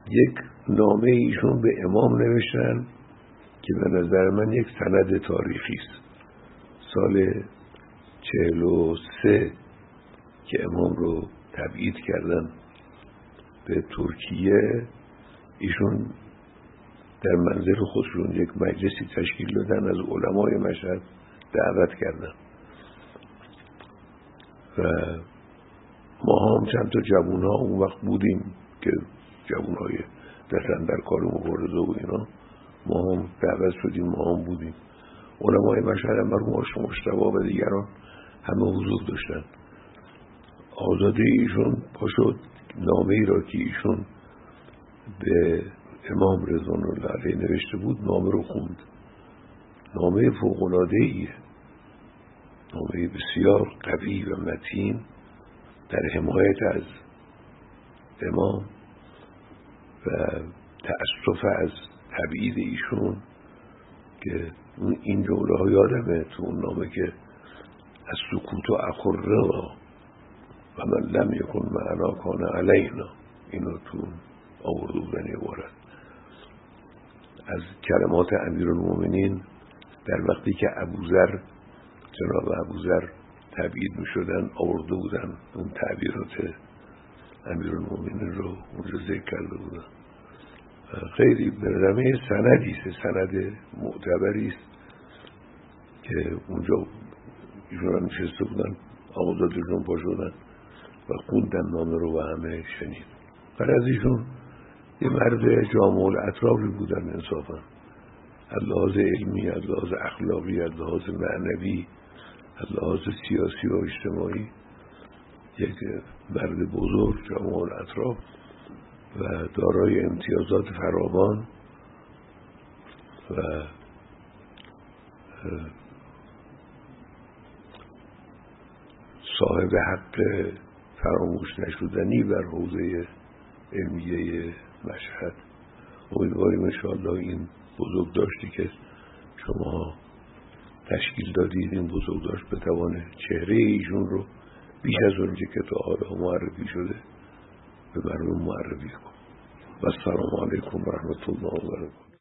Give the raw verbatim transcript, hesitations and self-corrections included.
یک نامه ایشون به امام نوشتن که به نظر من یک سند تاریخی است. سال چهل و سه که امام رو تبعید کردن به ترکیه، ایشون در منزل خودشون یک مجلسی تشکیل دادن، از علمای مشهد دعوت کردن و ما هم چند تا جوون ها اون وقت بودیم که جوون های دستن در کار مبارزه و اینا، ما هم دعوت شدیم، ما هم بودیم. علمای مشهد هم مرحوم مجتبی و دیگران همه حضور داشتن. آزاده ایشون پاشد نامه ای را که ایشون به امام رضوان الله علیه نوشته بود، نامه رو خوند. نامه فوق‌العاده ایه، نامه بسیار قوی و متین در حمایت از امام و تأسف از تبعید ایشون، که این جمله ها یادمه تو اون نامه که از سکوت و اخره و من لم یکن معنا کان علینا، اینو تو آورده بودن عبارت از کلمات امیرالمومنین در وقتی که ابوذر جناب ابوذر تبعید می شدن، آورده بودن اون تعبیرات امیرالمومنین رو اونجا ذکر کرده بودن. خیلی برنامه سندی است، سند معتبری است که اونجا ایشون هم نشسته بودن، آقازادشون پا شدن و خوندن نامه رو و همه شنید. برای از ایشون یه مرد جامع الاطرافی بودن انصافا، از لحاظ علمی، از لحاظ اخلاقی، از لحاظ معنوی، از لحاظ سیاسی و اجتماعی، یک مرد بزرگ جامع الاطراف و دارای امتیازات فراوان و صاحب حق فراموش نشدنی بر حوزه علمیه مشهد. امیدواریم انشاءالله این بزرگداشتی که شما تشکیل دادید، این بزرگداشت بتوانه چهره ایشون رو بیش از اونجا که تا حالا معرفی شده به مردم معرفی کن. و السلام علیکم و رحمت الله و برکاته.